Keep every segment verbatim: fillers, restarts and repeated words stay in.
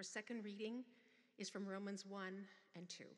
second reading is from Romans one and two.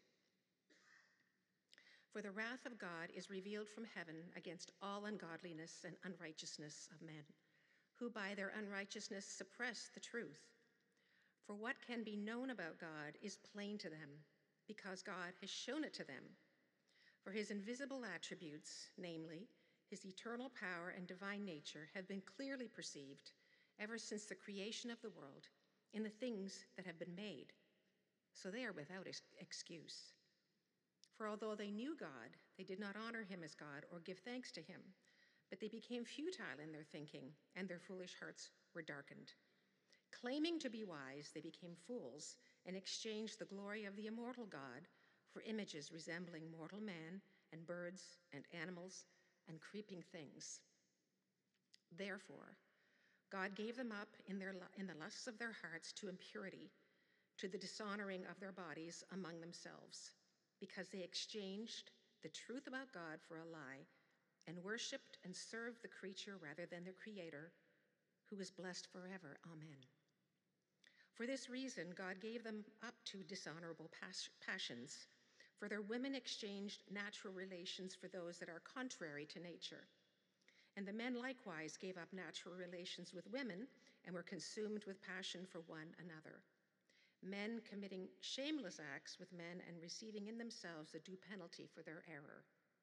For the wrath of God is revealed from heaven against all ungodliness and unrighteousness of men, who by their unrighteousness suppress the truth. For what can be known about God is plain to them, because God has shown it to them. For his invisible attributes, namely, his eternal power and divine nature, have been clearly perceived ever since the creation of the world in the things that have been made. So they are without excuse. For although they knew God, they did not honor him as God or give thanks to him, but they became futile in their thinking, and their foolish hearts were darkened. Claiming to be wise, they became fools and exchanged the glory of the immortal God for images resembling mortal man and birds and animals and creeping things. Therefore, God gave them up in, their, in the lusts of their hearts to impurity, to the dishonoring of their bodies among themselves, because they exchanged the truth about God for a lie and worshiped and served the creature rather than their Creator, who is blessed forever. Amen. For this reason, God gave them up to dishonorable pas- passions, for their women exchanged natural relations for those that are contrary to nature. And the men likewise gave up natural relations with women and were consumed with passion for one another, men committing shameless acts with men and receiving in themselves the due penalty for their error.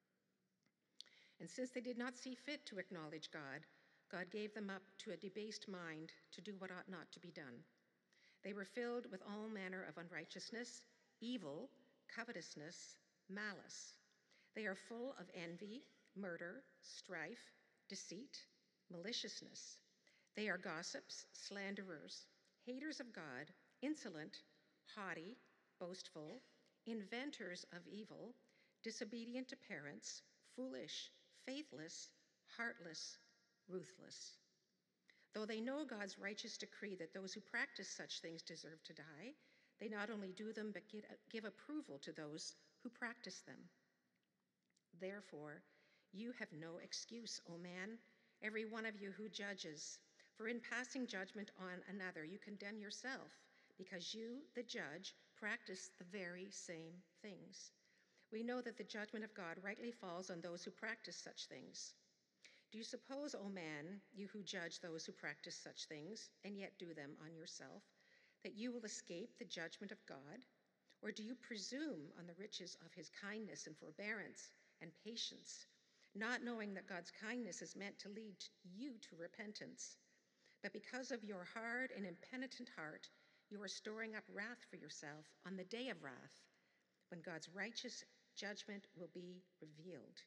And since they did not see fit to acknowledge God, God gave them up to a debased mind to do what ought not to be done. They were filled with all manner of unrighteousness, evil, covetousness, malice. They are full of envy, murder, strife, deceit, maliciousness. They are gossips, slanderers, haters of God, insolent, haughty, boastful, inventors of evil, disobedient to parents, foolish, faithless, heartless, ruthless. Though they know God's righteous decree that those who practice such things deserve to die, they not only do them, but give approval to those who practice them. Therefore, you have no excuse, O man, every one of you who judges, for in passing judgment on another, you condemn yourself, because you, the judge, practice the very same things. We know that the judgment of God rightly falls on those who practice such things. Do you suppose, O man, you who judge those who practice such things, and yet do them on yourself, that you will escape the judgment of God? Or do you presume on the riches of his kindness and forbearance and patience, not knowing that God's kindness is meant to lead you to repentance? But because of your hard and impenitent heart, you are storing up wrath for yourself on the day of wrath, when God's righteous judgment will be revealed.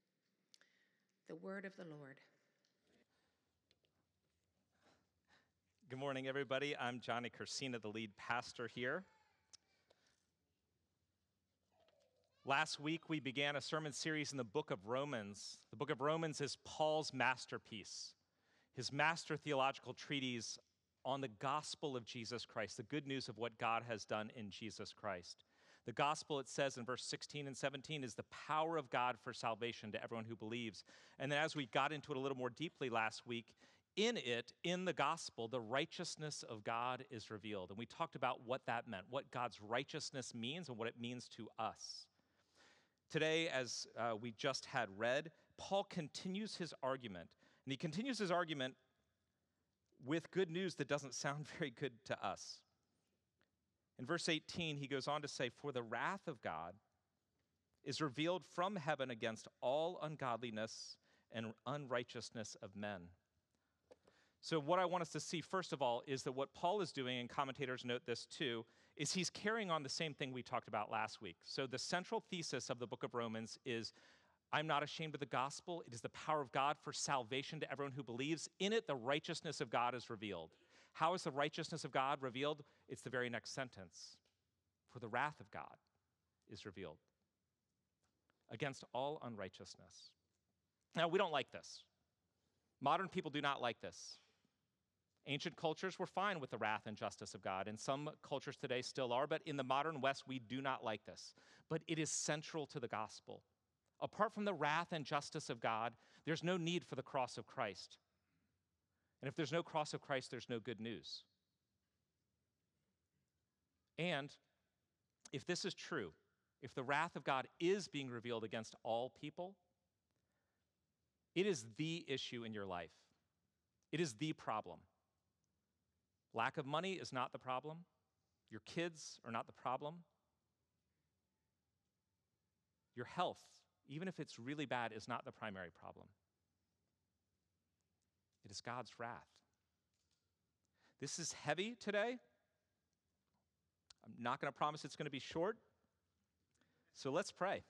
The word of the Lord. Good morning, everybody. I'm Johnny Cursina, the lead pastor here. Last week, we began a sermon series in the book of Romans. The book of Romans is Paul's masterpiece, his master theological treatise on the gospel of Jesus Christ, the good news of what God has done in Jesus Christ. The gospel, it says in verse sixteen and seventeen, is the power of God for salvation to everyone who believes. And then as we got into it a little more deeply last week, in it, in the gospel, the righteousness of God is revealed. And we talked about what that meant, what God's righteousness means and what it means to us. Today, as uh, we just had read, Paul continues his argument. And he continues his argument with good news that doesn't sound very good to us. In verse eighteen, he goes on to say, "For the wrath of God is revealed from heaven against all ungodliness and unrighteousness of men." So what I want us to see, first of all, is that what Paul is doing, and commentators note this too, is he's carrying on the same thing we talked about last week. So the central thesis of the book of Romans is, I'm not ashamed of the gospel. It is the power of God for salvation to everyone who believes. In it, the righteousness of God is revealed. How is the righteousness of God revealed? It's the very next sentence. For the wrath of God is revealed against all unrighteousness. Now, we don't like this. Modern people do not like this. Ancient cultures were fine with the wrath and justice of God, and some cultures today still are, but in the modern West, we do not like this. But it is central to the gospel. Apart from the wrath and justice of God, there's no need for the cross of Christ. And if there's no cross of Christ, there's no good news. And if this is true, if the wrath of God is being revealed against all people, it is the issue in your life. It is the problem. Lack of money is not the problem. Your kids are not the problem. Your health, even if it's really bad, is not the primary problem. It is God's wrath. This is heavy today. I'm not going to promise it's going to be short. So let's pray.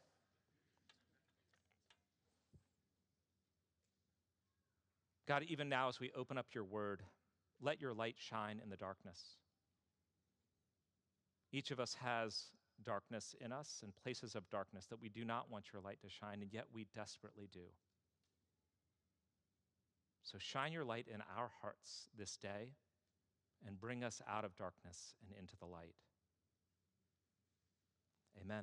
God, even now as we open up your word, let your light shine in the darkness. Each of us has darkness in us and places of darkness that we do not want your light to shine, and yet we desperately do. So shine your light in our hearts this day and bring us out of darkness and into the light. Amen.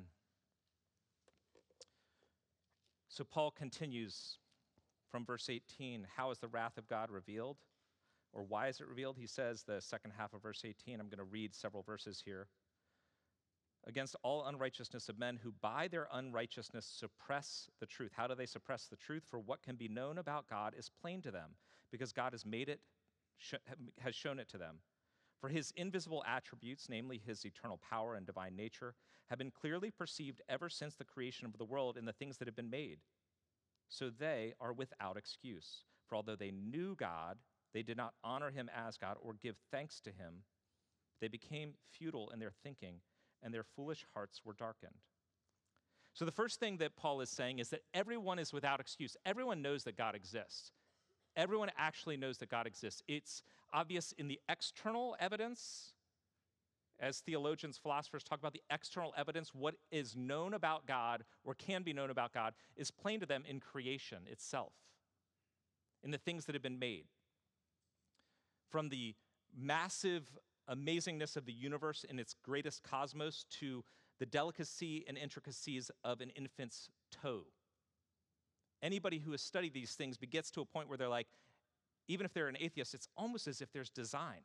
So Paul continues from verse eighteen. How is the wrath of God revealed? Or why is it revealed? He says, the second half of verse eighteen, I'm going to read several verses here. Against all unrighteousness of men who by their unrighteousness suppress the truth. How do they suppress the truth? For what can be known about God is plain to them, because God has made it, sh- has shown it to them. For his invisible attributes, namely his eternal power and divine nature, have been clearly perceived ever since the creation of the world in the things that have been made. So they are without excuse. For although they knew God, they did not honor him as God or give thanks to him. They became futile in their thinking, and their foolish hearts were darkened. So the first thing that Paul is saying is that everyone is without excuse. Everyone knows that God exists. Everyone actually knows that God exists. It's obvious in the external evidence. As theologians, philosophers talk about the external evidence, what is known about God or can be known about God is plain to them in creation itself, in the things that have been made. From the massive amazingness of the universe in its greatest cosmos to the delicacy and intricacies of an infant's toe. Anybody who has studied these things gets to a point where they're like, even if they're an atheist, it's almost as if there's design.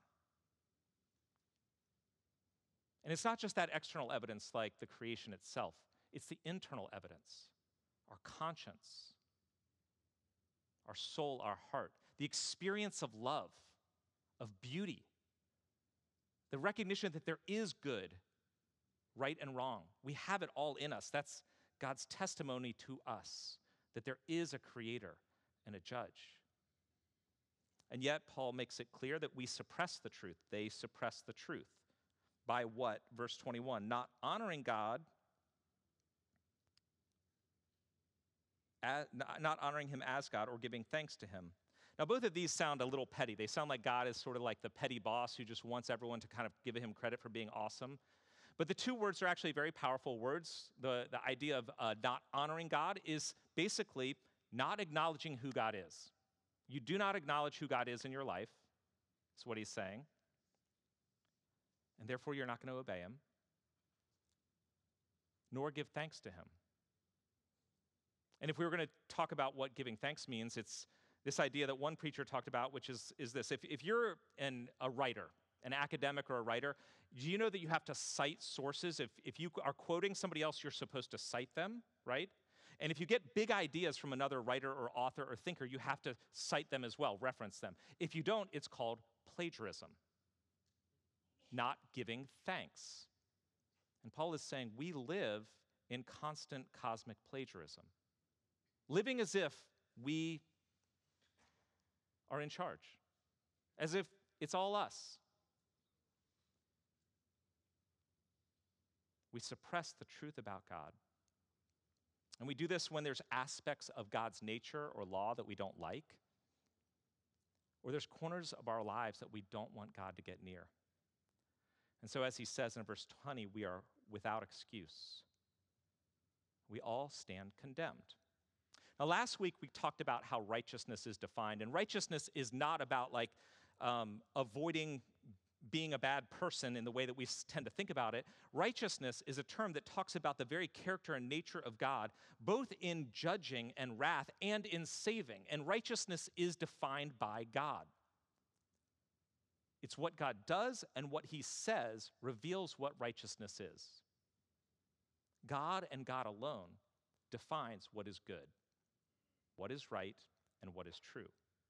And it's not just that external evidence like the creation itself. It's the internal evidence, our conscience, our soul, our heart, the experience of love, of beauty, the recognition that there is good, right and wrong. We have it all in us. That's God's testimony to us, that there is a creator and a judge. And yet, Paul makes it clear that we suppress the truth. They suppress the truth. By what? Verse twenty-one, not honoring God, as, not honoring him as God or giving thanks to him. Now, both of these sound a little petty. They sound like God is sort of like the petty boss who just wants everyone to kind of give him credit for being awesome. But the two words are actually very powerful words. The, the idea of uh, not honoring God is basically not acknowledging who God is. You do not acknowledge who God is in your life. That's what he's saying. And therefore, you're not going to obey him, nor give thanks to him. And if we were going to talk about what giving thanks means, it's this idea that one preacher talked about, which is, is this. If, if you're an, a writer, an academic or a writer, do you know that you have to cite sources? If, if you are quoting somebody else, you're supposed to cite them, right? And if you get big ideas from another writer or author or thinker, you have to cite them as well, reference them. If you don't, it's called plagiarism, not giving thanks. And Paul is saying we live in constant cosmic plagiarism, living as if we are in charge, as if it's all us. We suppress the truth about God. And we do this when there's aspects of God's nature or law that we don't like, or there's corners of our lives that we don't want God to get near. And so as he says in verse twenty, we are without excuse. We all stand condemned. Now, last week we talked about how righteousness is defined, and righteousness is not about like um, avoiding being a bad person in the way that we tend to think about it. Righteousness is a term that talks about the very character and nature of God, both in judging and wrath and in saving. And righteousness is defined by God. It's what God does and what he says reveals what righteousness is. God and God alone defines what is good, what is right, and what is true.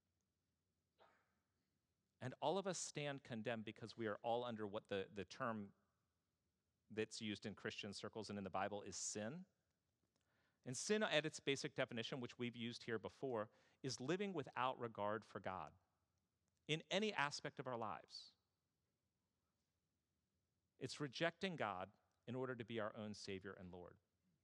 And all of us stand condemned because we are all under what the, the term that's used in Christian circles and in the Bible is sin. And sin, at its basic definition, which we've used here before, is living without regard for God in any aspect of our lives. It's rejecting God in order to be our own Savior and Lord.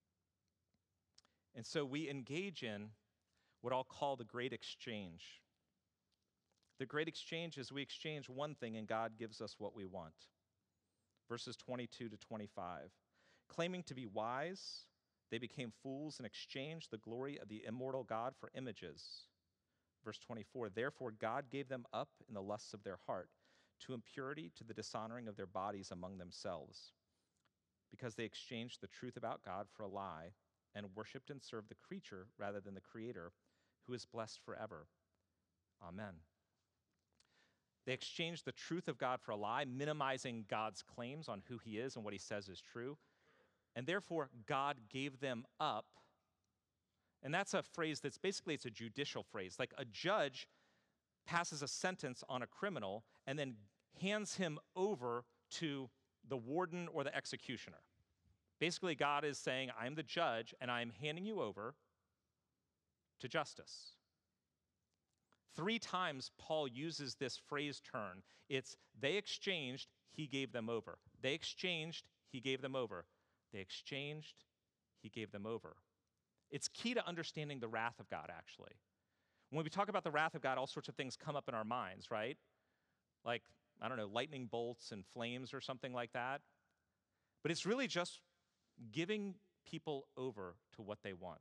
And so we engage in what I'll call the great exchange. The great exchange is we exchange one thing and God gives us what we want. Verses twenty-two to twenty-five. Claiming to be wise, they became fools and exchanged the glory of the immortal God for images. Verse twenty-four, therefore God gave them up in the lusts of their heart to impurity, to the dishonoring of their bodies among themselves, because they exchanged the truth about God for a lie and worshiped and served the creature rather than the Creator, who is blessed forever. Amen. They exchanged the truth of God for a lie, minimizing God's claims on who he is and what he says is true. And therefore, God gave them up. And that's a phrase that's basically, it's a judicial phrase. Like a judge passes a sentence on a criminal and then hands him over to the warden or the executioner. Basically, God is saying, I'm the judge and I'm handing you over to justice. Three times Paul uses this phrase turn. It's they exchanged, he gave them over. They exchanged, he gave them over. They exchanged, he gave them over. It's key to understanding the wrath of God, actually. When we talk about the wrath of God, all sorts of things come up in our minds, right? Like, I don't know, lightning bolts and flames or something like that. But it's really just giving people over to what they want.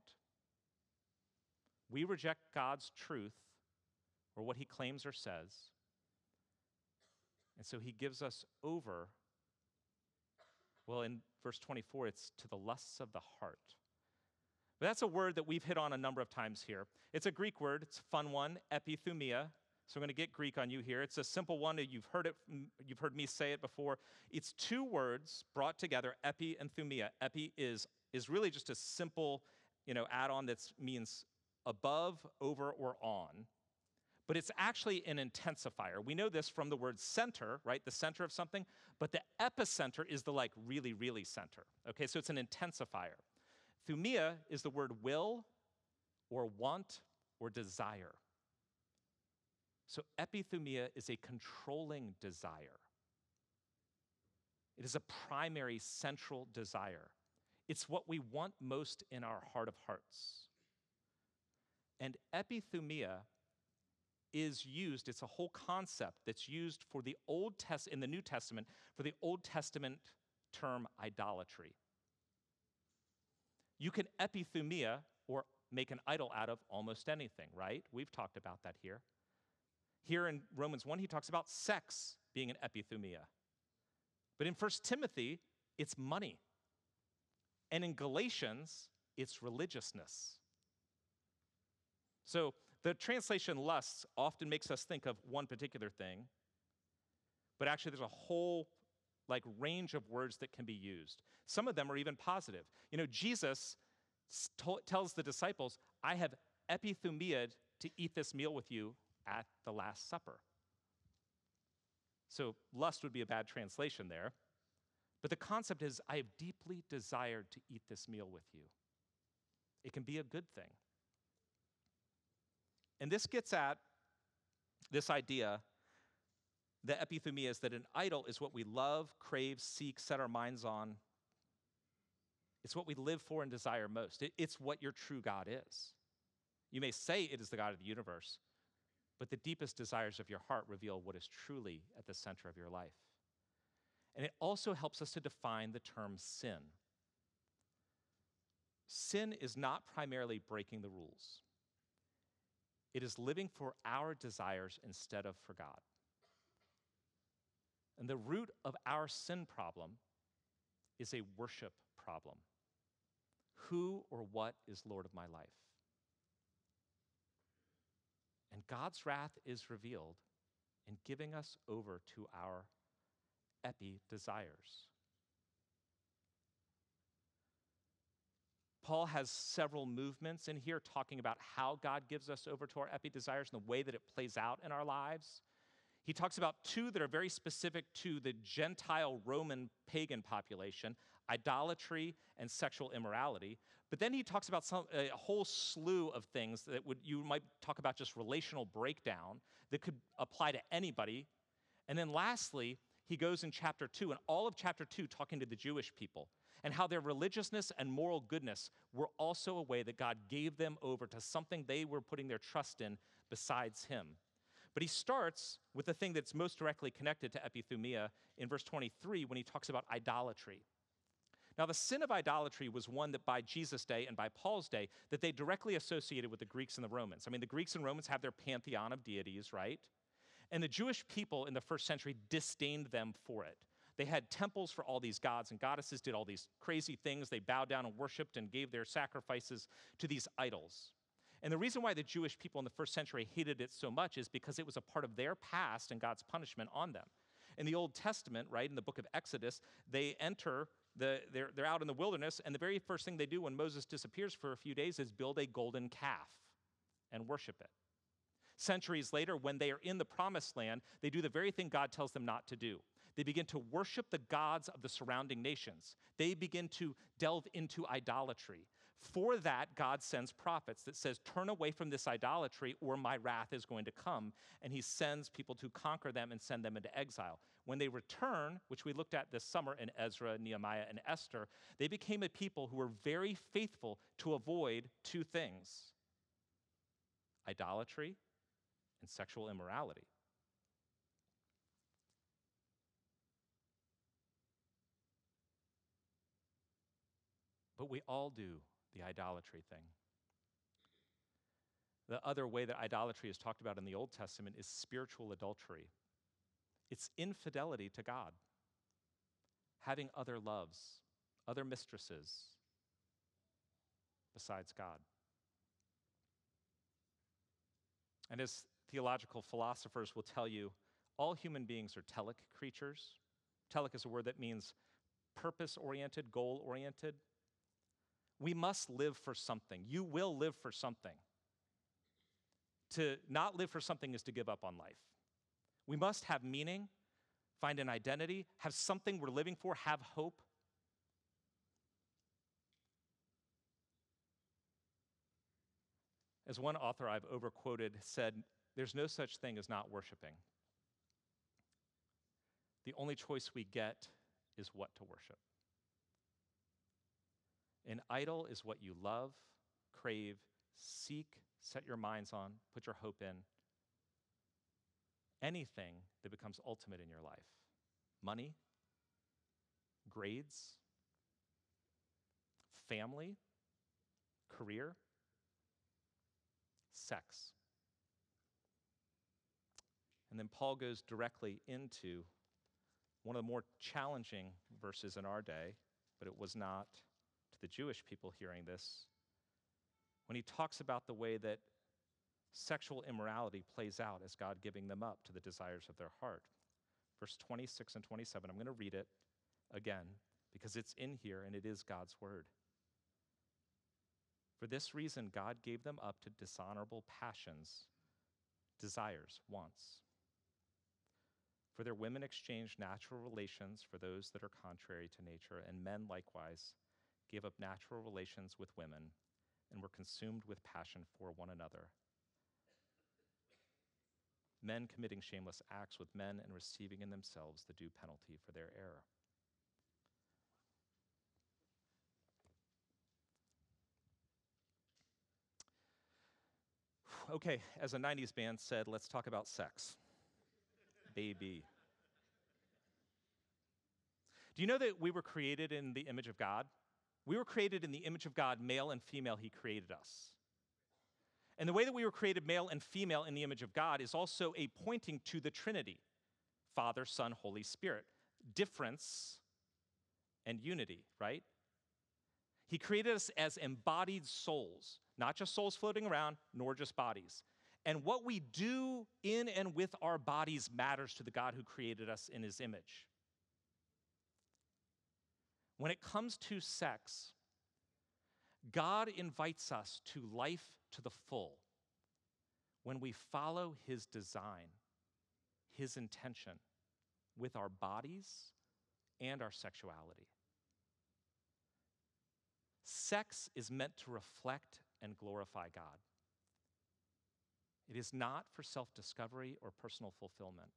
We reject God's truth or what he claims or says, and so he gives us over. Well, in verse twenty-four, it's to the lusts of the heart. But that's a word that we've hit on a number of times here. It's a Greek word. It's a fun one, epithumia. So I'm going to get Greek on you here. It's a simple one. You've heard it. You've heard me say it before. It's two words brought together, epi and thumia. Epi is, is really just a simple, you know, add-on that means above, over, or on. But it's actually an intensifier. We know this from the word center, right? The center of something. But the epicenter is the like really, really center. Okay, so it's an intensifier. Thumia is the word will or want or desire. So epithumia is a controlling desire. It is a primary central desire. It's what we want most in our heart of hearts. And epithumia is used, it's a whole concept that's used for the Old Test in the New Testament for the Old Testament term idolatry. You can epithumia or make an idol out of almost anything, right? We've talked about that here. Here in Romans one, he talks about sex being an epithumia. But in First Timothy, it's money. And in Galatians, it's religiousness. So the translation lusts often makes us think of one particular thing, but actually there's a whole like range of words that can be used. Some of them are even positive. You know, Jesus t- tells the disciples, I have epithumiaed to eat this meal with you at the Last Supper. So lust would be a bad translation there. But the concept is, I have deeply desired to eat this meal with you. It can be a good thing. And this gets at this idea, the epithumia is that an idol is what we love, crave, seek, set our minds on. It's what we live for and desire most. It, it's what your true God is. You may say it is the God of the universe, but the deepest desires of your heart reveal what is truly at the center of your life. And it also helps us to define the term sin. Sin is not primarily breaking the rules. It is living for our desires instead of for God. And the root of our sin problem is a worship problem. Who or what is Lord of my life? And God's wrath is revealed and giving us over to our epi desires. Paul has several movements in here talking about how God gives us over to our epi desires and the way that it plays out in our lives. He talks about two that are very specific to the Gentile Roman pagan population, idolatry and sexual immorality. But then he talks about some, a whole slew of things that would you might talk about just relational breakdown that could apply to anybody. And then lastly, he goes in chapter two, and all of chapter two talking to the Jewish people and how their religiousness and moral goodness were also a way that God gave them over to something they were putting their trust in besides him. But he starts with the thing that's most directly connected to epithumia in verse twenty-three when he talks about idolatry. Now, the sin of idolatry was one that by Jesus' day and by Paul's day, that they directly associated with the Greeks and the Romans. I mean, the Greeks and Romans have their pantheon of deities, right? And the Jewish people in the first century disdained them for it. They had temples for all these gods and goddesses, did all these crazy things. They bowed down and worshiped and gave their sacrifices to these idols. And the reason why the Jewish people in the first century hated it so much is because it was a part of their past and God's punishment on them. In the Old Testament, right, in the book of Exodus, they enter, the, they're, they're out in the wilderness, and the very first thing they do when Moses disappears for a few days is build a golden calf and worship it. Centuries later, when they are in the promised land, they do the very thing God tells them not to do. They begin to worship the gods of the surrounding nations. They begin to delve into idolatry. For that, God sends prophets that says, turn away from this idolatry or my wrath is going to come. And he sends people to conquer them and send them into exile. When they return, which we looked at this summer in Ezra, Nehemiah, and Esther, they became a people who were very faithful to avoid two things: idolatry and sexual immorality. But we all do the idolatry thing. The other way that idolatry is talked about in the Old Testament is spiritual adultery. It's infidelity to God, having other loves, other mistresses besides God. And as theological philosophers will tell you, all human beings are telic creatures. Telic is a word that means purpose-oriented, goal-oriented. We must live for something. You will live for something. To not live for something is to give up on life. We must have meaning, find an identity, have something we're living for, have hope. As one author I've overquoted said, there's no such thing as not worshiping. The only choice we get is what to worship. An idol is what you love, crave, seek, set your minds on, put your hope in. Anything that becomes ultimate in your life. Money, grades, family, career, sex. And then Paul goes directly into one of the more challenging verses in our day, but it was not to the Jewish people hearing this, when he talks about the way that sexual immorality plays out as God giving them up to the desires of their heart. Verse twenty-six and twenty-seven, I'm going to read it again because it's in here and it is God's word. For this reason, God gave them up to dishonorable passions, desires, wants. For their women exchanged natural relations for those that are contrary to nature, and men likewise gave up natural relations with women and were consumed with passion for one another. Men committing shameless acts with men and receiving in themselves the due penalty for their error. Okay, as a nineties band said, let's talk about sex. Baby. Do you know that we were created in the image of God? We were created in the image of God, male and female, he created us. And the way that we were created male and female in the image of God is also a pointing to the Trinity, Father, Son, Holy Spirit. Difference and unity, right? He created us as embodied souls, not just souls floating around, nor just bodies. And what we do in and with our bodies matters to the God who created us in his image. When it comes to sex, God invites us to life to the full when we follow his design, his intention with our bodies and our sexuality. Sex is meant to reflect and glorify God. It is not for self-discovery or personal fulfillment.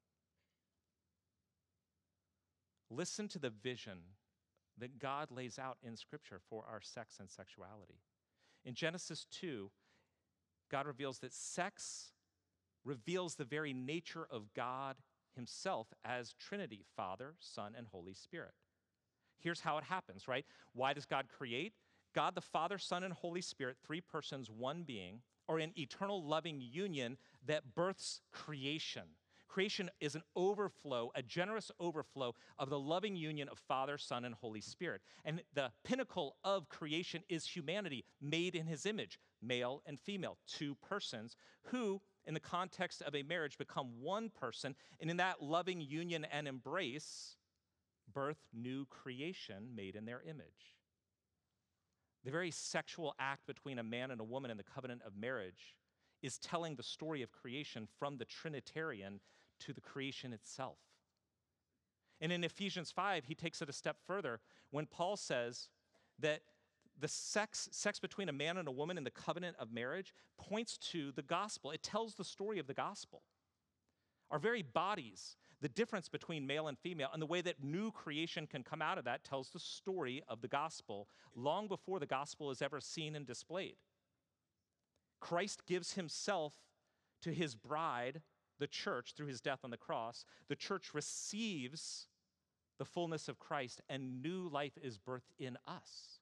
Listen to the vision that God lays out in Scripture for our sex and sexuality. In Genesis two, God reveals that sex reveals the very nature of God himself as Trinity, Father, Son, and Holy Spirit. Here's how it happens, right? Why does God create? God the Father, Son, and Holy Spirit, three persons, one being, are in eternal loving union that births creation. Creation is an overflow, a generous overflow of the loving union of Father, Son, and Holy Spirit. And the pinnacle of creation is humanity, made in his image, male and female, two persons who, in the context of a marriage, become one person, and in that loving union and embrace, birth new creation made in their image. The very sexual act between a man and a woman in the covenant of marriage is telling the story of creation from the Trinitarian to the creation itself. And in Ephesians five, he takes it a step further when Paul says that the sex, sex between a man and a woman in the covenant of marriage points to the gospel. It tells the story of the gospel. Our very bodies, the difference between male and female, and the way that new creation can come out of that tells the story of the gospel long before the gospel is ever seen and displayed. Christ gives himself to his bride, the church, through his death on the cross. The church receives the fullness of Christ, and new life is birthed in us.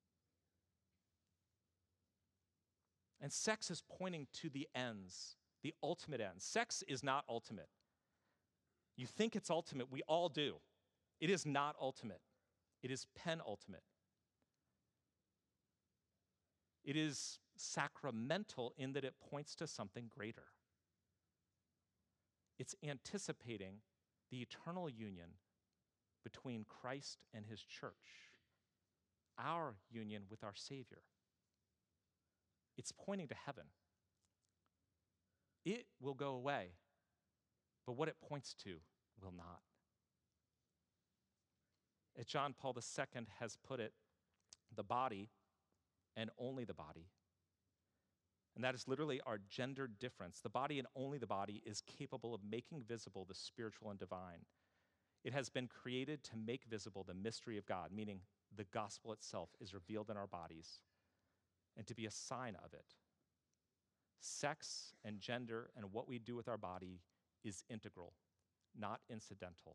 And sex is pointing to the ends, the ultimate ends. Sex is not ultimate. You think it's ultimate. We all do. It is not ultimate. It is penultimate. It is sacramental in that it points to something greater. It's anticipating the eternal union between Christ and his church, our union with our Savior. It's pointing to heaven. It will go away, but what it points to will not. As John Paul the Second has put it, the body, and only the body, and that is literally our gender difference. The body and only the body is capable of making visible the spiritual and divine. It has been created to make visible the mystery of God, meaning the gospel itself is revealed in our bodies, and to be a sign of it. Sex and gender and what we do with our body is integral, not incidental.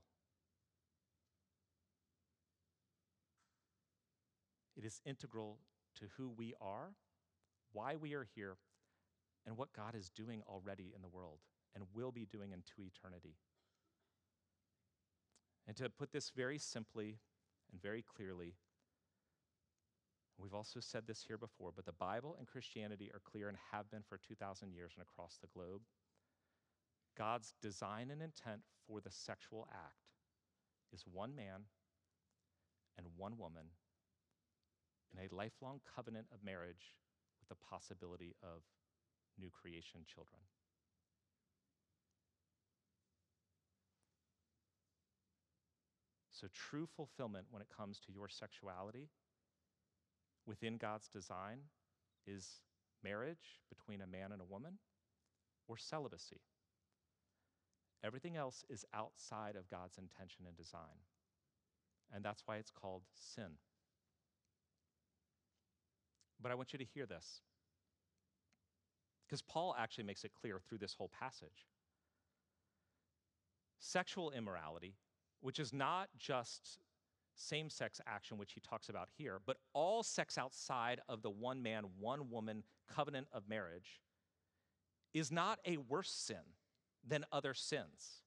It is integral to who we are, why we are here, and what God is doing already in the world and will be doing into eternity. And to put this very simply and very clearly, we've also said this here before, but the Bible and Christianity are clear and have been for two thousand years and across the globe. God's design and intent for the sexual act is one man and one woman in a lifelong covenant of marriage with the possibility of new creation children. So true fulfillment when it comes to your sexuality within God's design is marriage between a man and a woman or celibacy. Everything else is outside of God's intention and design. And that's why it's called sin. But I want you to hear this, because Paul actually makes it clear through this whole passage. Sexual immorality, which is not just same-sex action, which he talks about here, but all sex outside of the one man, one woman covenant of marriage, is not a worse sin than other sins.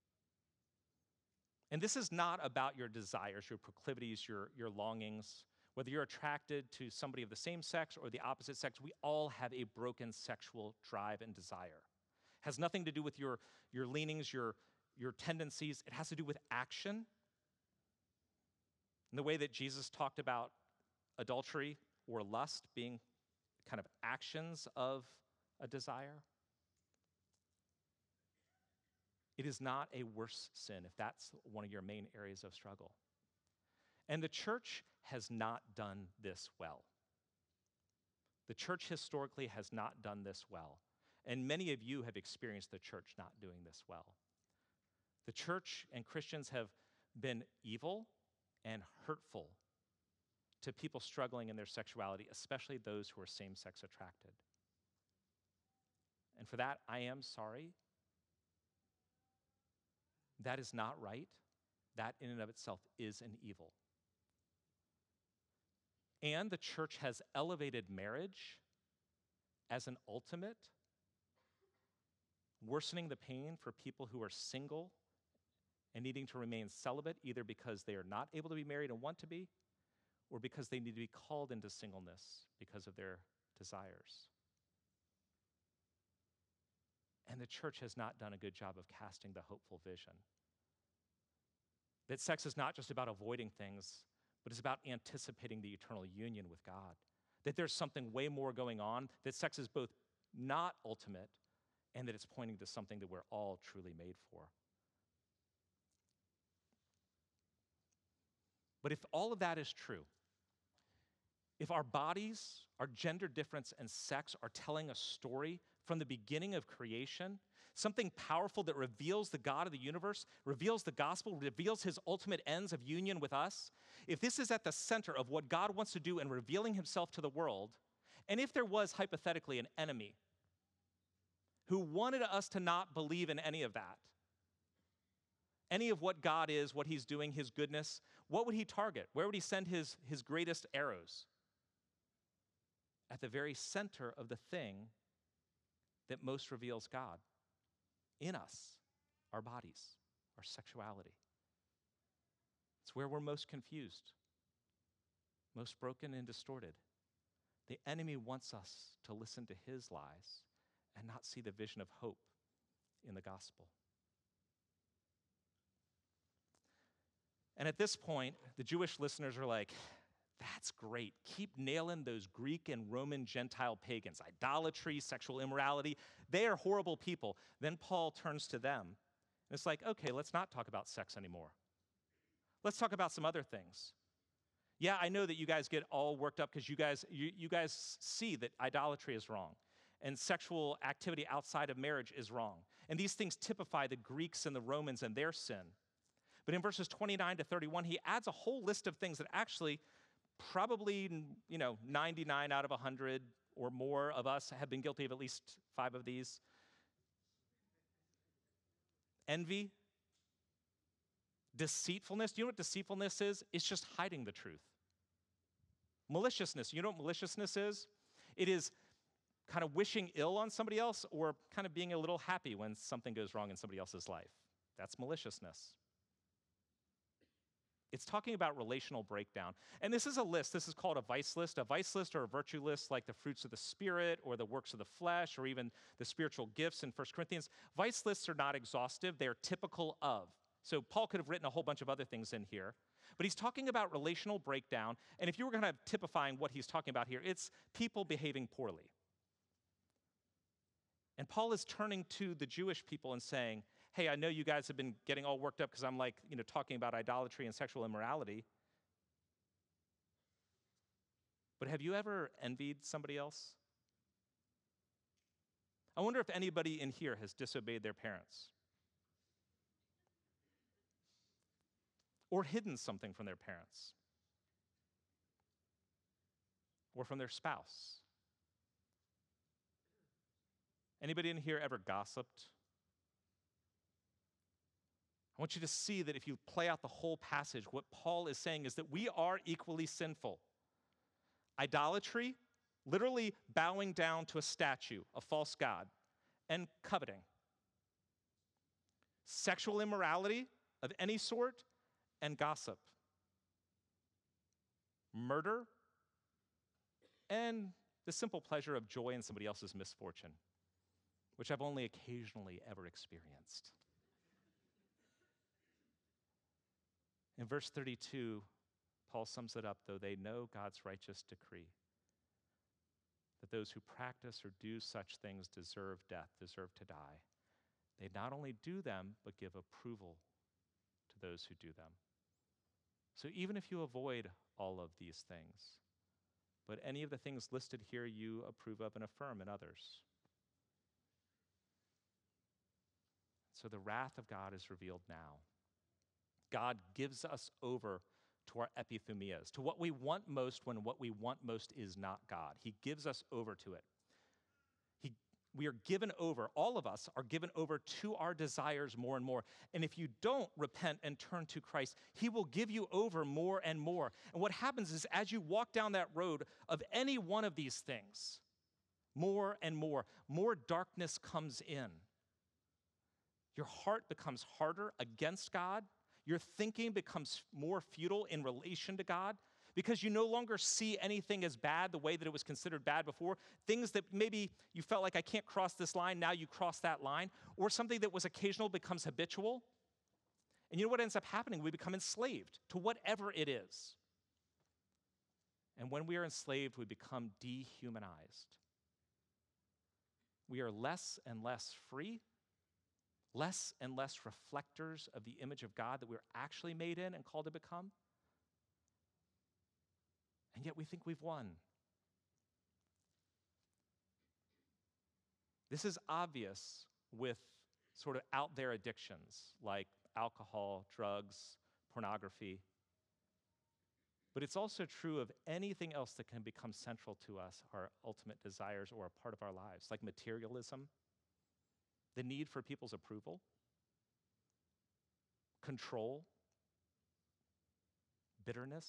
And this is not about your desires, your proclivities, your, your longings, Whether you're attracted to somebody of the same sex or the opposite sex, we all have a broken sexual drive and desire. It has nothing to do with your, your leanings, your, your tendencies. It has to do with action. In the way that Jesus talked about adultery or lust being kind of actions of a desire. It is not a worse sin if that's one of your main areas of struggle. And the church has not done this well. The church historically has not done this well. And many of you have experienced the church not doing this well. The church and Christians have been evil and hurtful to people struggling in their sexuality, especially those who are same-sex attracted. And for that, I am sorry. That is not right. That in and of itself is an evil. And the church has elevated marriage as an ultimate, worsening the pain for people who are single and needing to remain celibate, either because they are not able to be married and want to be, or because they need to be called into singleness because of their desires. And the church has not done a good job of casting the hopeful vision. That sex is not just about avoiding things, but it's about anticipating the eternal union with God. That there's something way more going on, that sex is both not ultimate and that it's pointing to something that we're all truly made for. But if all of that is true, if our bodies, our gender difference, and sex are telling a story from the beginning of creation, something powerful that reveals the God of the universe, reveals the gospel, reveals his ultimate ends of union with us, if this is at the center of what God wants to do in revealing himself to the world, and if there was hypothetically an enemy who wanted us to not believe in any of that, any of what God is, what he's doing, his goodness, what would he target? Where would he send his, his greatest arrows? At the very center of the thing that most reveals God in us, our bodies, our sexuality. It's where we're most confused, most broken and distorted. The enemy wants us to listen to his lies and not see the vision of hope in the gospel. And at this point, the Jewish listeners are like, that's great. Keep nailing those Greek and Roman Gentile pagans. Idolatry, sexual immorality, they are horrible people. Then Paul turns to them, and it's like, okay, let's not talk about sex anymore. Let's talk about some other things. Yeah, I know that you guys get all worked up because you guys, you, you guys see that idolatry is wrong, and sexual activity outside of marriage is wrong. And these things typify the Greeks and the Romans and their sin. But in verses twenty-nine to thirty-one, he adds a whole list of things that actually probably, you know, ninety-nine out of one hundred or more of us have been guilty of at least five of these. Envy, deceitfulness. Do you know what deceitfulness is? It's just hiding the truth. Maliciousness. You know what maliciousness is? It is kind of wishing ill on somebody else or kind of being a little happy when something goes wrong in somebody else's life. That's maliciousness. It's talking about relational breakdown. And this is a list. This is called a vice list. A vice list or a virtue list, like the fruits of the Spirit or the works of the flesh or even the spiritual gifts in First Corinthians. Vice lists are not exhaustive. They're typical of. So Paul could have written a whole bunch of other things in here. But he's talking about relational breakdown. And if you were going to typifying what he's talking about here, it's people behaving poorly. And Paul is turning to the Jewish people and saying, hey, I know you guys have been getting all worked up because I'm like, you know, talking about idolatry and sexual immorality. But have you ever envied somebody else? I wonder if anybody in here has disobeyed their parents or hidden something from their parents or from their spouse. Anybody in here ever gossiped? I want you to see that if you play out the whole passage, what Paul is saying is that we are equally sinful. Idolatry, literally bowing down to a statue, a false god, and coveting. Sexual immorality of any sort, and gossip. murder, and the simple pleasure of joy in somebody else's misfortune, which I've only occasionally ever experienced. In verse thirty-two, Paul sums it up, though they know God's righteous decree, that those who practice or do such things deserve death, deserve to die. They not only do them, but give approval to those who do them. So even if you avoid all of these things, but any of the things listed here you approve of and affirm in others. So the wrath of God is revealed now. God gives us over to our epithumias, to what we want most when what we want most is not God. He gives us over to it. He, we are given over, all of us are given over to our desires more and more. And if you don't repent and turn to Christ, he will give you over more and more. And what happens is as you walk down that road of any one of these things, more and more, more darkness comes in. Your heart becomes harder against God. Your thinking becomes more futile in relation to God because you no longer see anything as bad the way that it was considered bad before. Things that maybe you felt like I can't cross this line, now you cross that line. Or something that was occasional becomes habitual. And you know what ends up happening? We become enslaved to whatever it is. And when we are enslaved, we become dehumanized. We are less and less free, less and less reflectors of the image of God that we're actually made in and called to become. And yet we think we've won. This is obvious with sort of out there addictions like alcohol, drugs, pornography. But it's also true of anything else that can become central to us, our ultimate desires or a part of our lives, like materialism, the need for people's approval, control, bitterness.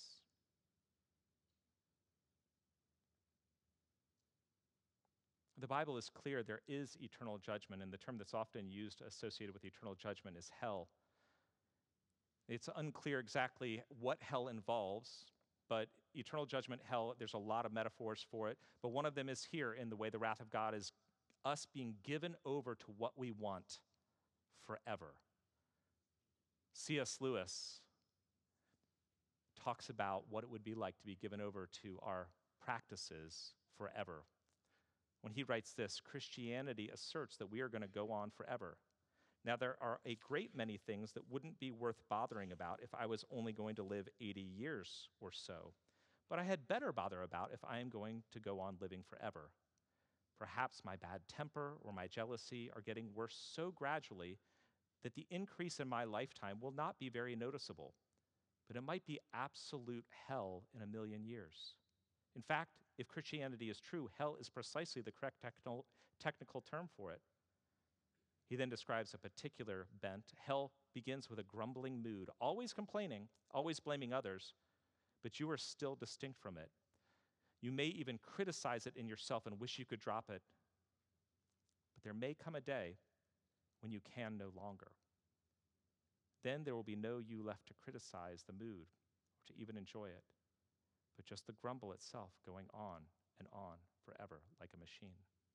The Bible is clear there is eternal judgment, and the term that's often used associated with eternal judgment is hell. It's unclear exactly what hell involves, but eternal judgment, hell, there's a lot of metaphors for it, but one of them is here in the way the wrath of God is us being given over to what we want forever. C S Lewis talks about what it would be like to be given over to our practices forever. When he writes this, Christianity asserts that we are going to go on forever. Now, there are a great many things that wouldn't be worth bothering about if I was only going to live eighty years or so, but I had better bother about if I am going to go on living forever. Perhaps my bad temper or my jealousy are getting worse so gradually that the increase in my lifetime will not be very noticeable, but it might be absolute hell in a million years. In fact, if Christianity is true, hell is precisely the correct technical, technical term for it. He then describes a particular bent. Hell begins with a grumbling mood, always complaining, always blaming others, but you are still distinct from it. You may even criticize it in yourself and wish you could drop it. But there may come a day when you can no longer. Then there will be no you left to criticize the mood or to even enjoy it, but just the grumble itself going on and on forever like a machine.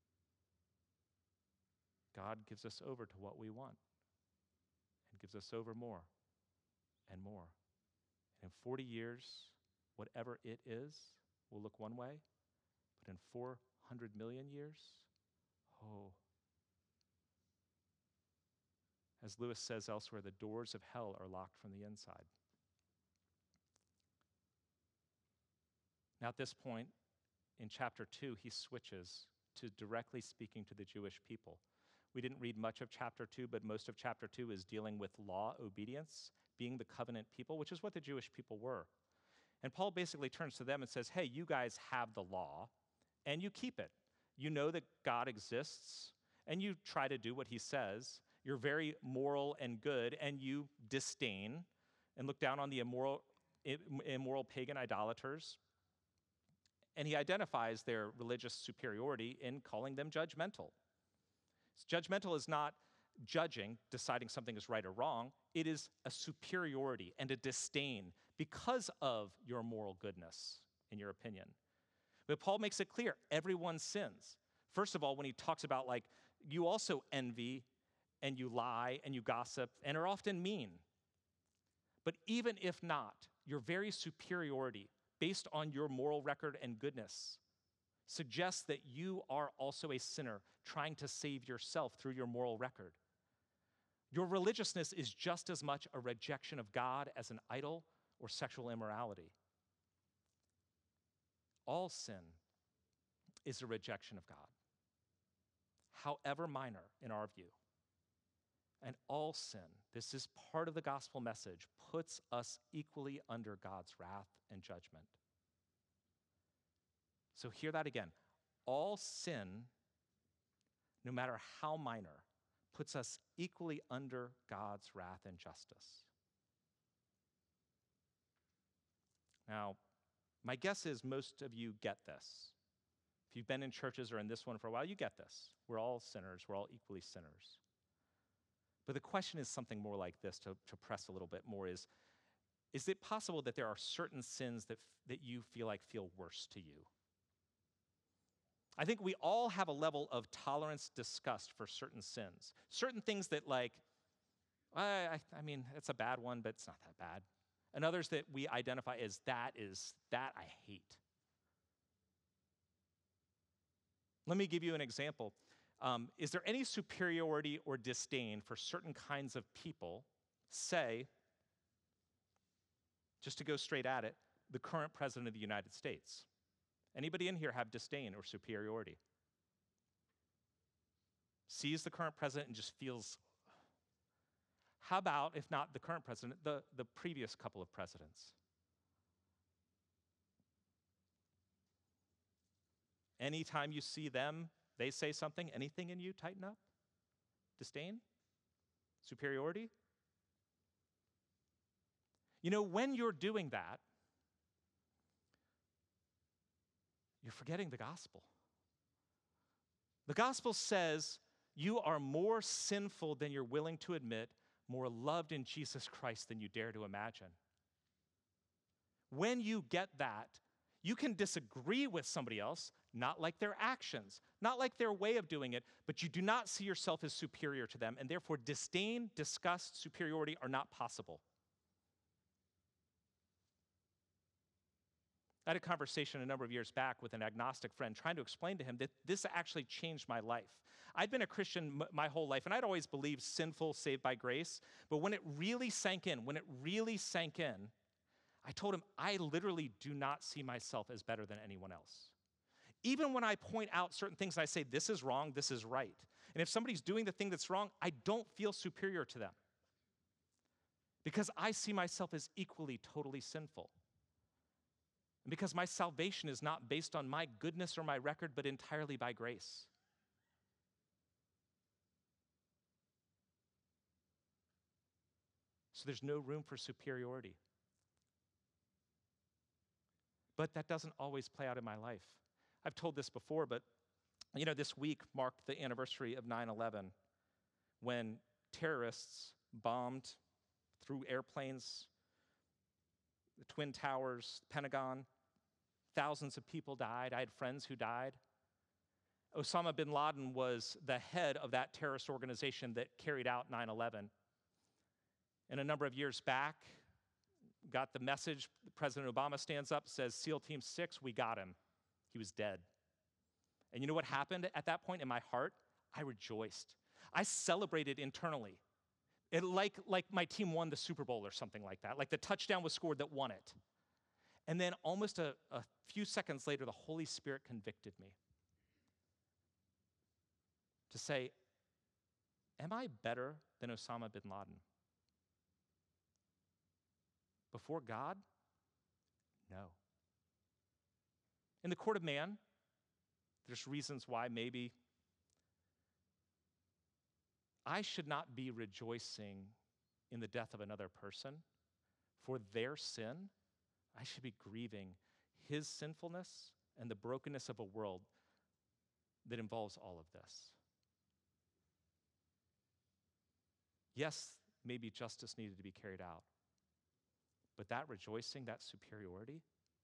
God gives us over to what we want and gives us over more and more. And in forty years, whatever it is will look one way, but in four hundred million years, oh. As Lewis says elsewhere, the doors of hell are locked from the inside. Now at this point, in chapter two, he switches to directly speaking to the Jewish people. We didn't read much of chapter two, but most of chapter two is dealing with law obedience, being the covenant people, which is what the Jewish people were. And Paul basically turns to them and says, hey, you guys have the law, and you keep it. You know that God exists, and you try to do what he says. You're very moral and good, and you disdain and look down on the immoral, immoral pagan idolaters. And he identifies their religious superiority in calling them judgmental. Judgmental is not judging, deciding something is right or wrong. It is a superiority and a disdain because of your moral goodness, in your opinion. But Paul makes it clear, everyone sins. First of all, when he talks about like, you also envy and you lie and you gossip and are often mean. But even if not, your very superiority based on your moral record and goodness suggests that you are also a sinner trying to save yourself through your moral record. Your religiousness is just as much a rejection of God as an idol or sexual immorality. All sin is a rejection of God, however minor in our view. And all sin, this is part of the gospel message, puts us equally under God's wrath and judgment. So hear that again. All sin, no matter how minor, puts us equally under God's wrath and justice. Now, my guess is most of you get this. If you've been in churches or in this one for a while, you get this. We're all sinners. We're all equally sinners. But the question is something more like this, to, to press a little bit more, is, is it possible that there are certain sins that, that you feel like feel worse to you? I think we all have a level of tolerance, disgust for certain sins. Certain things that like, I, I, I mean, it's a bad one, but it's not that bad. And others that we identify as that is, that I hate. Let me give you an example. Um, is there any superiority or disdain for certain kinds of people, say, just to go straight at it, the current president of the United States? Anybody in here have disdain or superiority? Sees the current president and just feels, how about, if not the current president, the, the previous couple of presidents? Anytime you see them, they say something, anything in you tighten up? Disdain? Superiority? You know, when you're doing that, you're forgetting the gospel. The gospel says you are more sinful than you're willing to admit, more loved in Jesus Christ than you dare to imagine. When you get that, you can disagree with somebody else, not like their actions, not like their way of doing it, but you do not see yourself as superior to them, and therefore disdain, disgust, superiority are not possible. I had a conversation a number of years back with an agnostic friend trying to explain to him that this actually changed my life. I'd been a Christian m- my whole life, and I'd always believed sinful, saved by grace. But when it really sank in, when it really sank in, I told him, I literally do not see myself as better than anyone else. Even when I point out certain things, I say, this is wrong, this is right. And if somebody's doing the thing that's wrong, I don't feel superior to them. Because I see myself as equally, totally sinful. And because my salvation is not based on my goodness or my record, but entirely by grace. So there's no room for superiority. But that doesn't always play out in my life. I've told this before, but you know, this week marked the anniversary of nine eleven, when terrorists bombed through airplanes, the Twin Towers, Pentagon. Thousands of people died. I had friends who died. Osama bin Laden was the head of that terrorist organization that carried out nine eleven. And a number of years back, got the message, President Obama stands up, says, SEAL Team six, we got him. He was dead. And you know what happened at that point in my heart? I rejoiced. I celebrated internally. It like, like my team won the Super Bowl or something like that. Like the touchdown was scored that won it. And then almost a, a few seconds later, the Holy Spirit convicted me to say, am I better than Osama bin Laden? Before God? No. In the court of man, there's reasons why maybe I should not be rejoicing in the death of another person for their sin. I should be grieving his sinfulness and the brokenness of a world that involves all of this. Yes, maybe justice needed to be carried out. But that rejoicing, that superiority,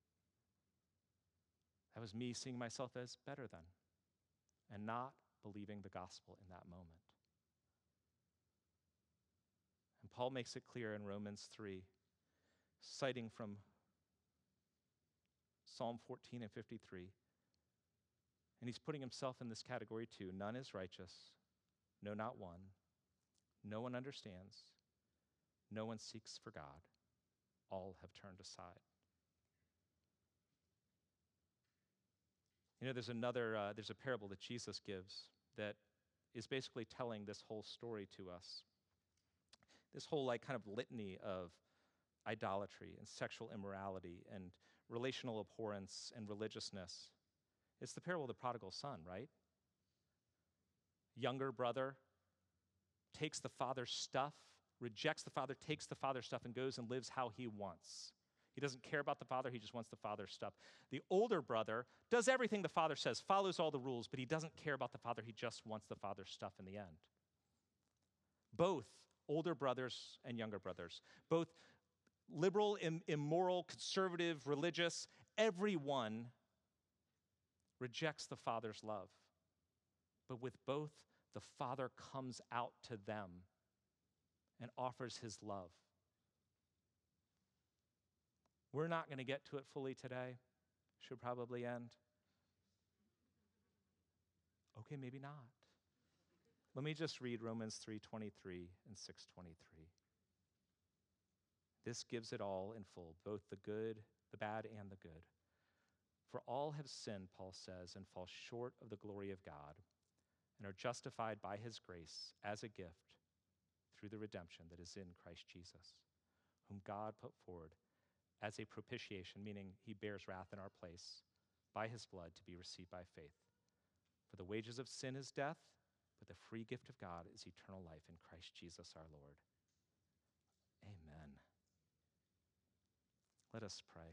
that was me seeing myself as better than and not believing the gospel in that moment. And Paul makes it clear in Romans three, citing from Psalm fourteen and fifty-three, and he's putting himself in this category too. None is righteous, no, not one. No one understands. No one seeks for God. All have turned aside. You know, there's another, uh, there's a parable that Jesus gives that is basically telling this whole story to us. This whole like kind of litany of idolatry and sexual immorality and relational abhorrence and religiousness. It's the parable of the prodigal son, right? Younger brother takes the father's stuff, rejects the father, takes the father's stuff, and goes and lives how he wants. He doesn't care about the father, he just wants the father's stuff. The older brother does everything the father says, follows all the rules, but he doesn't care about the father, he just wants the father's stuff in the end. Both older brothers and younger brothers, both liberal, im- immoral, conservative, religious, everyone rejects the father's love. But with both, the father comes out to them and offers his love. We're not going to get to it fully today. Should probably end. Okay, maybe not. Let me just read Romans three twenty-three and six twenty-three. This gives it all in full, both the good, the bad, and the good. For all have sinned, Paul says, and fall short of the glory of God, and are justified by his grace as a gift through the redemption that is in Christ Jesus, whom God put forward as a propitiation, meaning he bears wrath in our place, by his blood to be received by faith. For the wages of sin is death, but the free gift of God is eternal life in Christ Jesus our Lord. Amen. Let us pray.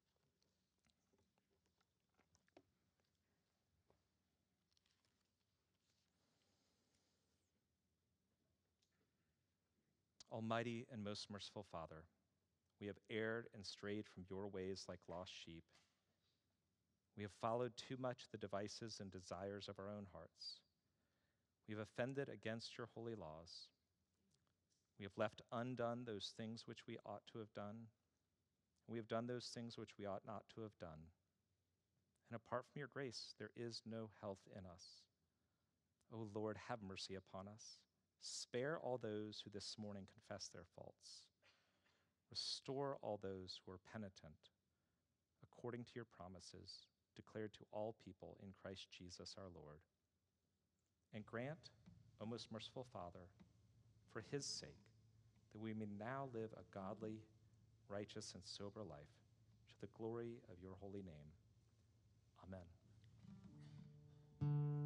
Almighty and most merciful Father, we have erred and strayed from your ways like lost sheep. We have followed too much the devices and desires of our own hearts. We have offended against your holy laws. We have left undone those things which we ought to have done. We have done those things which we ought not to have done. And apart from your grace, there is no health in us. O Lord, have mercy upon us. Spare all those who this morning confess their faults. Restore all those who are penitent, according to your promises, declared to all people in Christ Jesus our Lord. And grant, O most merciful Father, for his sake, that we may now live a godly, righteous, and sober life, to the glory of your holy name. Amen.